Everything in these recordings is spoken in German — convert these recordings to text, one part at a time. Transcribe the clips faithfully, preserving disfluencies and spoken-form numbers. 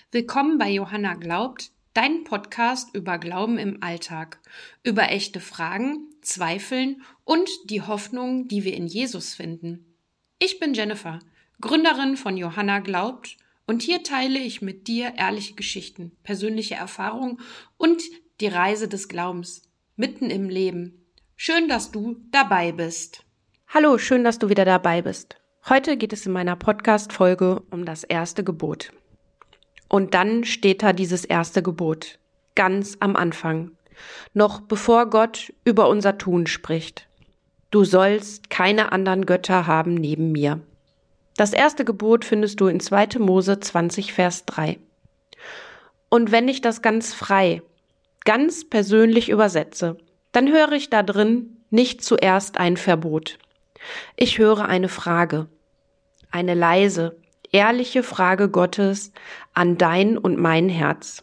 Willkommen bei Johanna glaubt, dein Podcast über Glauben im Alltag, über echte Fragen, Zweifeln und die Hoffnung, die wir in Jesus finden. Ich bin Jennifer, Gründerin von Johanna glaubt, und hier teile ich mit dir ehrliche Geschichten, persönliche Erfahrungen und die Reise des Glaubens mitten im Leben. Schön, dass du dabei bist. Hallo, schön, dass du wieder dabei bist. Heute geht es in meiner Podcast-Folge um das erste Gebot. Und dann steht da dieses erste Gebot, ganz am Anfang, noch bevor Gott über unser Tun spricht. Du sollst keine anderen Götter haben neben mir. Das erste Gebot findest du in zweiter Mose zwanzig, Vers drei. Und wenn ich das ganz frei, ganz persönlich übersetze, dann höre ich da drin nicht zuerst ein Verbot. Ich höre eine Frage, eine leise, ehrliche Frage Gottes an dein und mein Herz.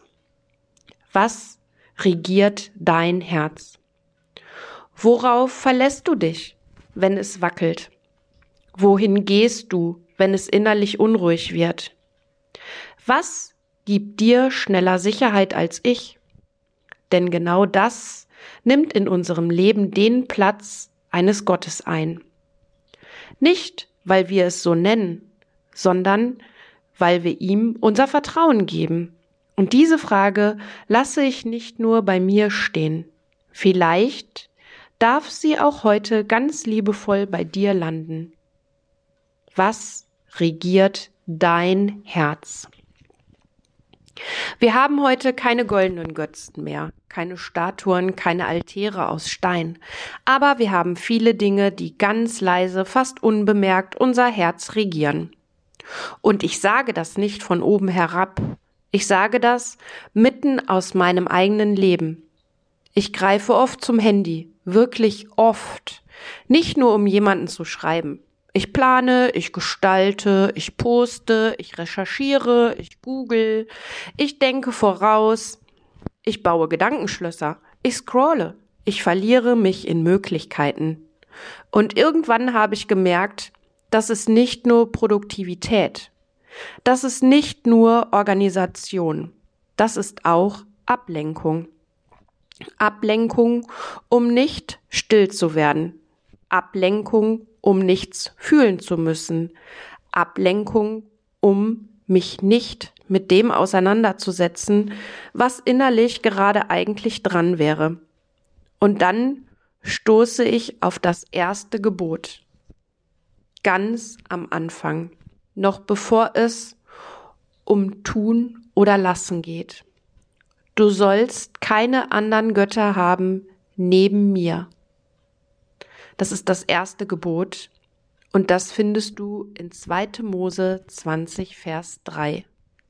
Was regiert dein Herz? Worauf verlässt du dich, wenn es wackelt? Wohin gehst du, wenn es innerlich unruhig wird? Was gibt dir schneller Sicherheit als ich? Denn genau das nimmt in unserem Leben den Platz eines Gottes ein. Nicht, weil wir es so nennen, sondern weil wir ihm unser Vertrauen geben. Und diese Frage lasse ich nicht nur bei mir stehen. Vielleicht darf sie auch heute ganz liebevoll bei dir landen. Was regiert dein Herz? Wir haben heute keine goldenen Götzen mehr, keine Statuen, keine Altäre aus Stein. Aber wir haben viele Dinge, die ganz leise, fast unbemerkt unser Herz regieren. Und ich sage das nicht von oben herab. Ich sage das mitten aus meinem eigenen Leben. Ich greife oft zum Handy, wirklich oft. Nicht nur, um jemanden zu schreiben. Ich plane, ich gestalte, ich poste, ich recherchiere, ich google, ich denke voraus, ich baue Gedankenschlösser, ich scrolle, ich verliere mich in Möglichkeiten. Und irgendwann habe ich gemerkt, das ist nicht nur Produktivität, das ist nicht nur Organisation, das ist auch Ablenkung. Ablenkung, um nicht still zu werden. Ablenkung, um nichts fühlen zu müssen. Ablenkung, um mich nicht mit dem auseinanderzusetzen, was innerlich gerade eigentlich dran wäre. Und dann stoße ich auf das erste Gebot. Ganz am Anfang, noch bevor es um Tun oder Lassen geht. Du sollst keine anderen Götter haben neben mir. Das ist das erste Gebot und das findest du in zweiter Mose zwanzig, Vers drei.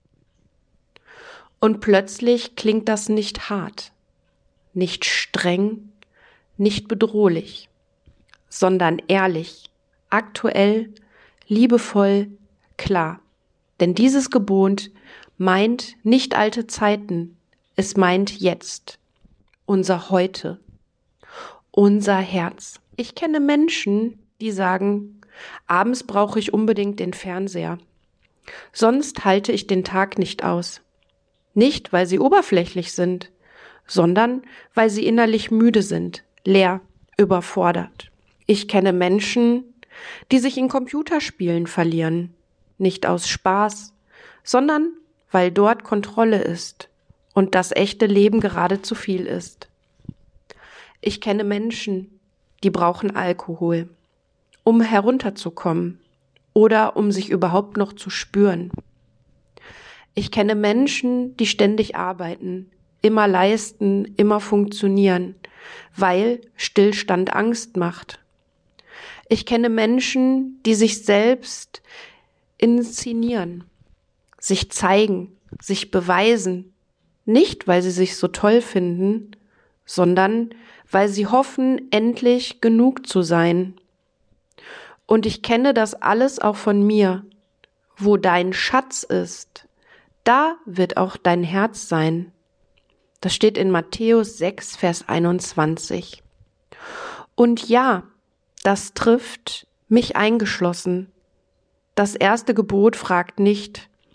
Und plötzlich klingt das nicht hart, nicht streng, nicht bedrohlich, sondern ehrlich, aktuell, liebevoll, klar. Denn dieses Gebot meint nicht alte Zeiten, es meint jetzt, unser Heute, unser Herz. Ich kenne Menschen, die sagen, abends brauche ich unbedingt den Fernseher. Sonst halte ich den Tag nicht aus. Nicht, weil sie oberflächlich sind, sondern weil sie innerlich müde sind, leer, überfordert. Ich kenne Menschen, die sich in Computerspielen verlieren. Nicht aus Spaß, sondern weil dort Kontrolle ist und das echte Leben gerade zu viel ist. Ich kenne Menschen, die brauchen Alkohol, um herunterzukommen oder um sich überhaupt noch zu spüren. Ich kenne Menschen, die ständig arbeiten, immer leisten, immer funktionieren, weil Stillstand Angst macht. Ich kenne Menschen, die sich selbst inszenieren, sich zeigen, sich beweisen, nicht weil sie sich so toll finden, sondern weil sie hoffen, endlich genug zu sein. Und ich kenne das alles auch von mir. Wo dein Schatz ist, da wird auch dein Herz sein. Das steht in Matthäus sechs, Vers einundzwanzig. Und ja, das trifft mich eingeschlossen. Das erste Gebot fragt nicht,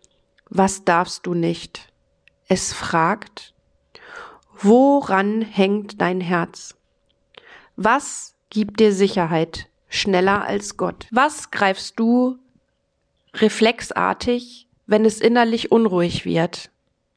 Was darfst du nicht? Es fragt, woran hängt dein Herz? Was gibt dir Sicherheit schneller als Gott? Was greifst du reflexartig, wenn es innerlich unruhig wird?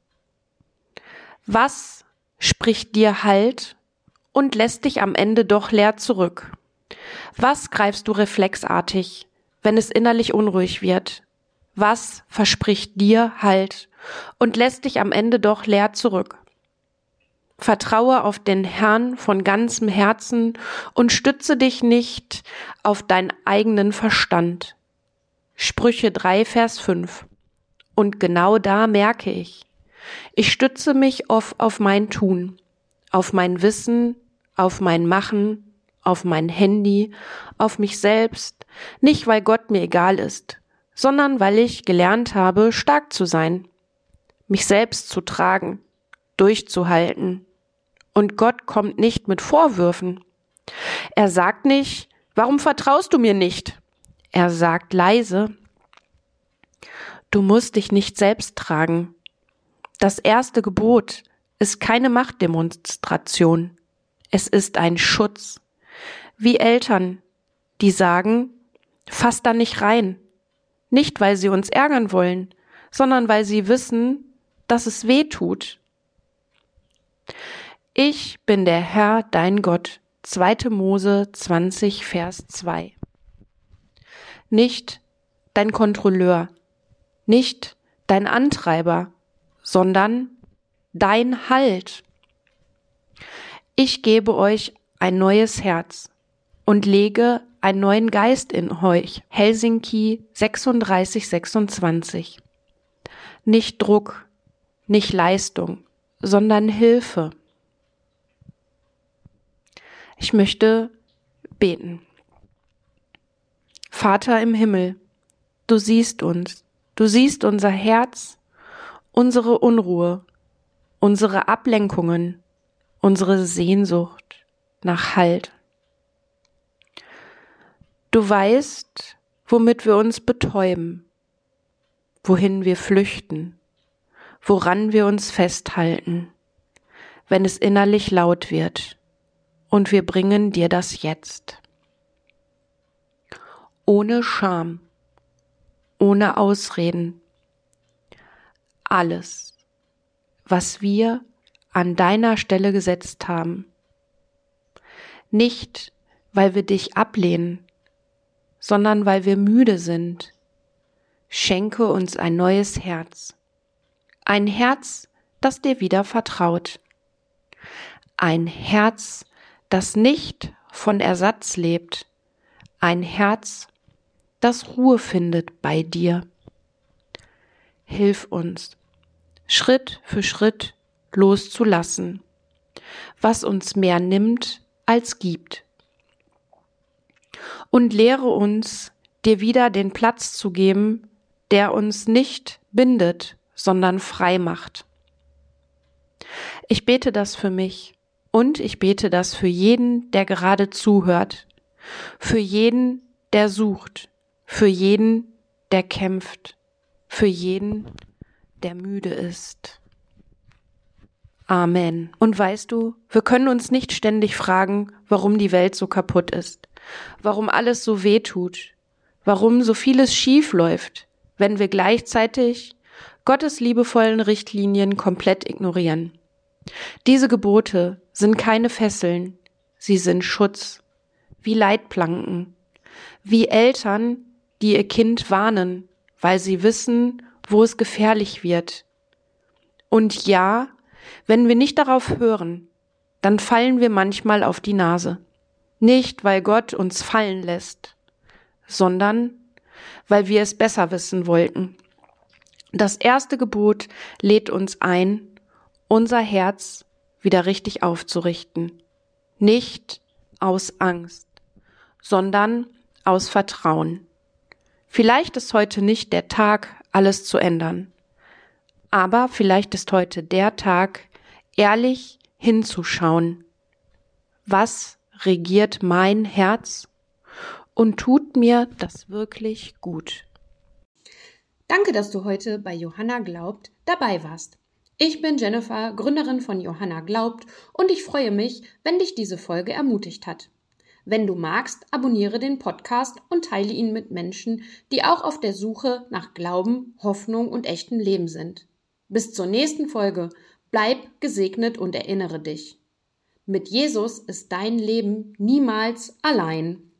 Was spricht dir Halt und lässt dich am Ende doch leer zurück? Was greifst du reflexartig, wenn es innerlich unruhig wird? Was verspricht dir Halt und lässt dich am Ende doch leer zurück? Vertraue auf den Herrn von ganzem Herzen und stütze dich nicht auf deinen eigenen Verstand. Sprüche drei, Vers fünf. Und genau da merke ich, ich stütze mich oft auf mein Tun, auf mein Wissen, auf mein Machen, auf mein Handy, auf mich selbst, nicht weil Gott mir egal ist, sondern weil ich gelernt habe, stark zu sein, mich selbst zu tragen, durchzuhalten. Und Gott kommt nicht mit Vorwürfen. Er sagt nicht, warum vertraust du mir nicht? Er sagt leise, du musst dich nicht selbst tragen. Das erste Gebot ist keine Machtdemonstration. Es ist ein Schutz. Wie Eltern, die sagen, fass da nicht rein. Nicht, weil sie uns ärgern wollen, sondern weil sie wissen, dass es weh tut. Ich bin der Herr, dein Gott. zweite Mose zwanzig, Vers zwei. Nicht dein Kontrolleur, nicht dein Antreiber, sondern dein Halt. Ich gebe euch ein neues Herz und lege einen neuen Geist in euch. Helsinki sechsunddreißig, sechsundzwanzig. Nicht Druck, nicht Leistung, sondern Hilfe. Ich möchte beten. Vater im Himmel, du siehst uns, du siehst unser Herz, unsere Unruhe, unsere Ablenkungen, unsere Sehnsucht nach Halt. Du weißt, womit wir uns betäuben, wohin wir flüchten, woran wir uns festhalten, wenn es innerlich laut wird, und wir bringen dir das jetzt. Ohne Scham, ohne Ausreden. Alles, was wir an deiner Stelle gesetzt haben. Nicht, weil wir dich ablehnen, sondern weil wir müde sind. Schenke uns ein neues Herz. Ein Herz, das dir wieder vertraut. Ein Herz, das nicht von Ersatz lebt. Ein Herz, das Ruhe findet bei dir. Hilf uns, Schritt für Schritt loszulassen, was uns mehr nimmt als gibt. Und lehre uns, dir wieder den Platz zu geben, der uns nicht bindet, sondern frei macht. Ich bete das für mich und ich bete das für jeden, der gerade zuhört, für jeden, der sucht, für jeden, der kämpft, für jeden, der müde ist. Amen. Und weißt du, wir können uns nicht ständig fragen, warum die Welt so kaputt ist, warum alles so weh tut, warum so vieles schief läuft, wenn wir gleichzeitig Gottes liebevollen Richtlinien komplett ignorieren. Diese Gebote sind keine Fesseln, sie sind Schutz, wie Leitplanken, wie Eltern, die ihr Kind warnen, weil sie wissen, wo es gefährlich wird. Und ja, wenn wir nicht darauf hören, dann fallen wir manchmal auf die Nase. Nicht, weil Gott uns fallen lässt, sondern weil wir es besser wissen wollten. Das erste Gebot lädt uns ein, unser Herz wieder richtig aufzurichten. Nicht aus Angst, sondern aus Vertrauen. Vielleicht ist heute nicht der Tag, alles zu ändern. Aber vielleicht ist heute der Tag, ehrlich hinzuschauen. Was regiert mein Herz und tut mir das wirklich gut? Danke, dass du heute bei Johanna Glaubt dabei warst. Ich bin Jennifer, Gründerin von Johanna Glaubt, und ich freue mich, wenn dich diese Folge ermutigt hat. Wenn du magst, abonniere den Podcast und teile ihn mit Menschen, die auch auf der Suche nach Glauben, Hoffnung und echtem Leben sind. Bis zur nächsten Folge. Bleib gesegnet und erinnere dich: Mit Jesus ist dein Leben niemals allein.